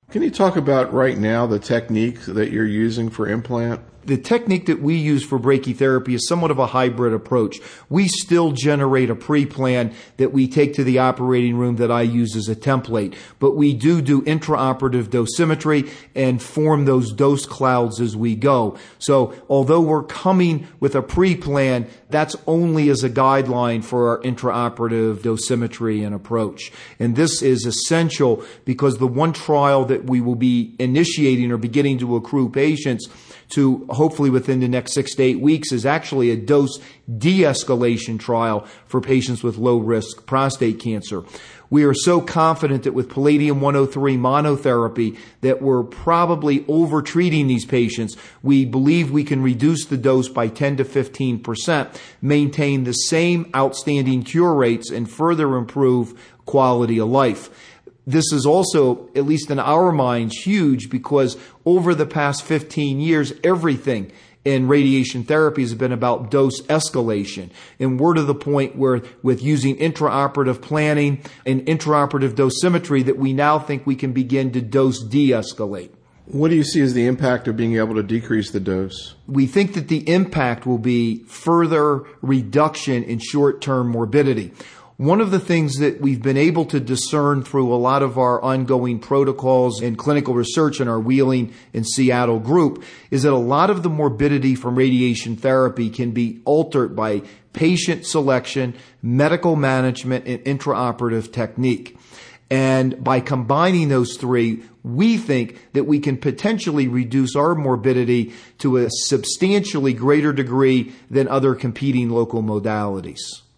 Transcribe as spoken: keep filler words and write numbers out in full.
Can you talk about right now the technique that you're using for implant? The technique that we use for brachytherapy is somewhat of a hybrid approach. We still generate a pre-plan that we take to the operating room that I use as a template, but we do do intraoperative dosimetry and form those dose clouds as we go. So although we're coming with a pre-plan, that's only as a guideline for our intraoperative dosimetry and approach. And this is essential because the one trial that we will be initiating or beginning to accrue patients to hopefully within the next six to eight weeks is actually a dose de-escalation trial for patients with low-risk prostate cancer. We are so confident that with Palladium one oh three monotherapy that we're probably over-treating these patients. We believe we can reduce the dose by ten to fifteen percent, maintain the same outstanding cure rates, and further improve quality of life. This is also, at least in our minds, huge because over the past fifteen years, everything in radiation therapy has been about dose escalation. And we're to the point where with using intraoperative planning and intraoperative dosimetry that we now think we can begin to dose de-escalate. What do you see as the impact of being able to decrease the dose? We think that the impact will be further reduction in short-term morbidity. One of the things that we've been able to discern through a lot of our ongoing protocols and clinical research in our Wheeling and Seattle group is that a lot of the morbidity from radiation therapy can be altered by patient selection, medical management, and intraoperative technique. And by combining those three, we think that we can potentially reduce our morbidity to a substantially greater degree than other competing local modalities.